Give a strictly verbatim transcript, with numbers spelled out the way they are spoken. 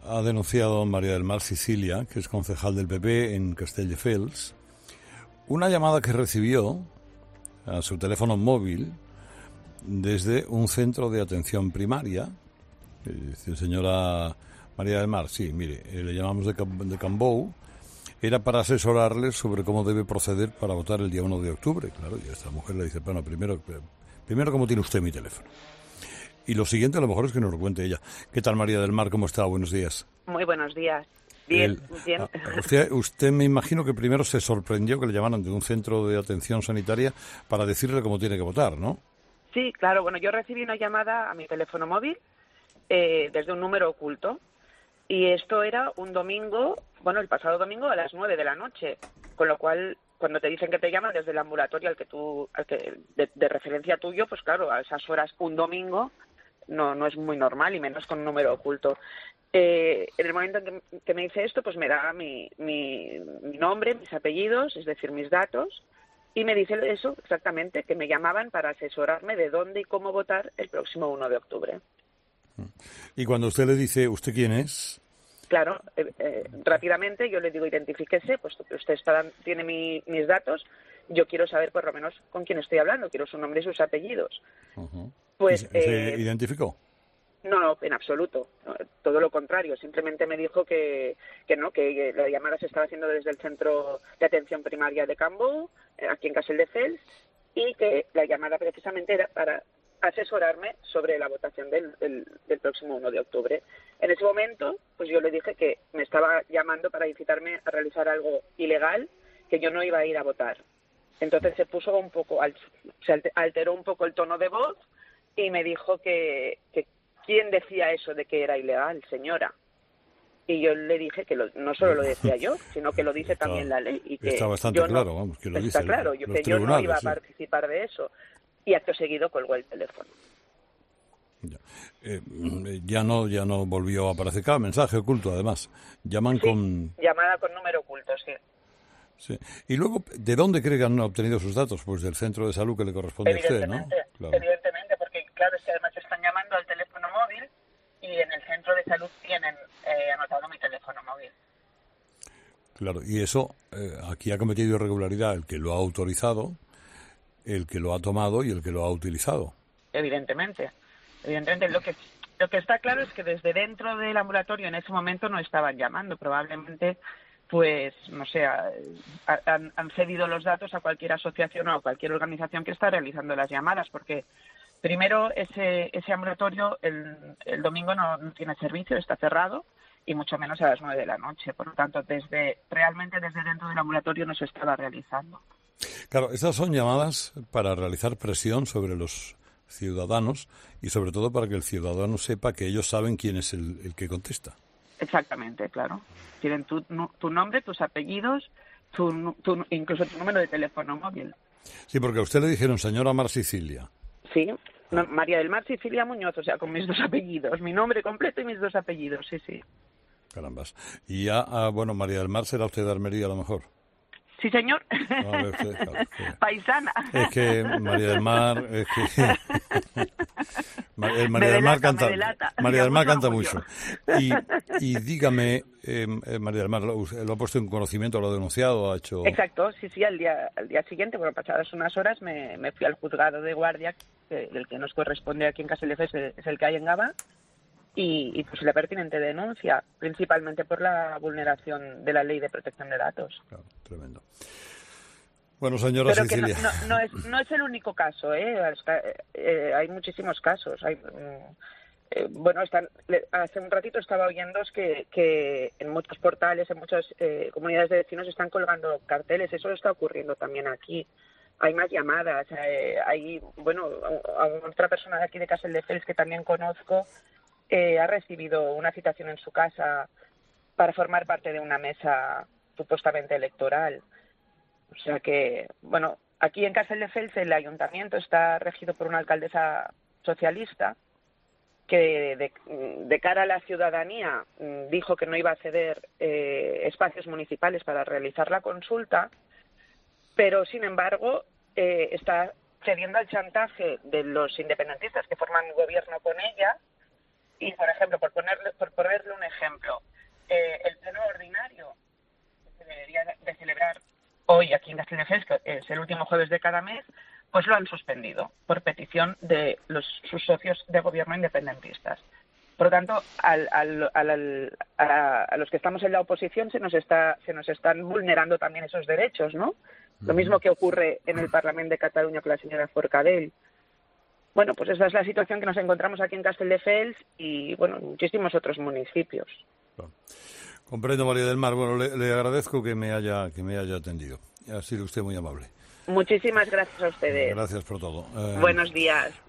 ha denunciado María del Mar Sicilia, que es concejal del P P en Castelldefels, una llamada que recibió a su teléfono móvil desde un centro de atención primaria. Dice, señora María del Mar, sí, mire, eh, le llamamos de, de Cambou, era para asesorarle sobre cómo debe proceder para votar el día uno de octubre. Claro, y esta mujer le dice, bueno, primero, primero ¿cómo tiene usted mi teléfono? Y lo siguiente a lo mejor es que nos lo cuente ella. ¿Qué tal, María del Mar? ¿Cómo está? Buenos días. Muy buenos días. Bien, El, bien. Usted, usted me imagino que primero se sorprendió que le llamaran de un centro de atención sanitaria para decirle cómo tiene que votar, ¿no? Sí, claro. Bueno, yo recibí una llamada a mi teléfono móvil eh, desde un número oculto. Y esto era un domingo, bueno, el pasado domingo a las nueve de la noche. Con lo cual, cuando te dicen que te llaman desde el ambulatorio al que tú, al que, de, de referencia tuyo, pues claro, a esas horas un domingo no, no es muy normal, y menos con un número oculto. Eh, en el momento en que, que me dice esto, pues me da mi, mi, mi nombre, mis apellidos, es decir, mis datos, y me dice eso exactamente, que me llamaban para asesorarme de dónde y cómo votar el próximo uno de octubre. Y cuando usted le dice, ¿usted quién es? Claro, eh, eh, rápidamente yo le digo, identifíquese, pues usted está, tiene mi, mis datos, yo quiero saber por lo menos con quién estoy hablando, quiero su nombre y sus apellidos. Uh-huh. Pues, ¿Y se eh, identificó? No, no, en absoluto. No, todo lo contrario. Simplemente me dijo que, que no, que la llamada se estaba haciendo desde el Centro de Atención Primaria de Cambou, aquí en Castelldefels, y que la llamada precisamente era para asesorarme sobre la votación del, del, del próximo uno de octubre. En ese momento, pues yo le dije que me estaba llamando para incitarme a realizar algo ilegal, que yo no iba a ir a votar. Entonces se puso un poco, se alteró un poco el tono de voz y me dijo que, que ¿quién decía eso de que era ilegal, señora? Y yo le dije que lo, no solo lo decía yo, sino que lo dice está, también la ley. Y que está bastante yo no, claro, vamos, que lo está dice claro, yo, que yo no iba a participar sí. de eso. Y acto seguido colgó el teléfono. Ya. Eh, ya no ya no volvió a aparecer cada mensaje oculto, además. Llaman sí, con... llamada con número oculto, sí. Sí. Y luego, ¿de dónde cree que han obtenido sus datos? Pues del centro de salud que le corresponde a usted, ¿no? Claro. Evidentemente, porque claro, es que además están llamando al teléfono móvil y en el centro de salud tienen eh, anotado mi teléfono móvil. Claro, y eso, eh, aquí ha cometido irregularidad el que lo ha autorizado, el que lo ha tomado y el que lo ha utilizado. Evidentemente, evidentemente. Lo que, lo que está claro es que desde dentro del ambulatorio en ese momento no estaban llamando, probablemente... pues, no sé, han, han cedido los datos a cualquier asociación o a cualquier organización que está realizando las llamadas, porque primero ese ese ambulatorio el, el domingo no, no tiene servicio, está cerrado, y mucho menos a las nueve de la noche. Por lo tanto, desde realmente desde dentro del ambulatorio no se estaba realizando. Claro, estas son llamadas para realizar presión sobre los ciudadanos y sobre todo para que el ciudadano sepa que ellos saben quién es el, el que contesta. Exactamente, claro. Tienen tu, tu nombre, tus apellidos, tu, tu, incluso tu número de teléfono móvil. Sí, porque a usted le dijeron señora Mar Sicilia. Sí, no, María del Mar Sicilia Muñoz, o sea, con mis dos apellidos, mi nombre completo y mis dos apellidos, sí, sí. Carambas. Y ya, ah, bueno, María del Mar será usted de Almería a lo mejor. Sí, señor. No, usted, claro, que, paisana. Es que María del Mar, es que María, María del Mar canta, María del Mar canta mucho. Y, y dígame, eh, María del Mar, ¿lo, lo ha puesto en conocimiento, lo ha denunciado, ha hecho? Exacto, sí, sí, al día, al día siguiente, bueno, pasadas unas horas, me, me fui al juzgado de guardia, que, el que nos corresponde aquí en Castelldefels es el que hay en Gaba, y, y pues la pertinente denuncia, principalmente por la vulneración de la ley de protección de datos. Claro, tremendo. Bueno, señora Pero Sicilia. Que no, no, no, es, no es el único caso, ¿eh? Hasta, eh hay muchísimos casos. Hay, eh, bueno, están, hace un ratito estaba oyendo que, que en muchos portales, en muchas eh, comunidades de vecinos están colgando carteles. Eso está ocurriendo también aquí. Hay más llamadas. Eh, hay, bueno, a, a otra persona de aquí de Castelldefels que también conozco eh, ha recibido una citación en su casa para formar parte de una mesa supuestamente electoral. O sea que, bueno, aquí en Castelldefels el ayuntamiento está regido por una alcaldesa socialista que de, de cara a la ciudadanía dijo que no iba a ceder eh, espacios municipales para realizar la consulta, pero sin embargo eh, está cediendo al chantaje de los independentistas que forman gobierno con ella Y, por ejemplo, por ponerle, por ponerle un ejemplo, eh, el pleno ordinario que se debería de celebrar hoy aquí en Castelldefels, que es el último jueves de cada mes, pues lo han suspendido por petición de los, sus socios de gobierno independentistas. Por lo tanto, al, al, al, a, a los que estamos en la oposición se nos está se nos están vulnerando también esos derechos, ¿no? Lo mismo que ocurre en el Parlamento de Cataluña con la señora Forcadell. Bueno, pues esa es la situación que nos encontramos aquí en Castelldefels y, bueno, en muchísimos otros municipios. Bueno, comprendo, María del Mar. Bueno, le, le agradezco que me haya que me haya atendido. Ha sido usted muy amable. Muchísimas gracias a ustedes. Gracias por todo. Eh... Buenos días.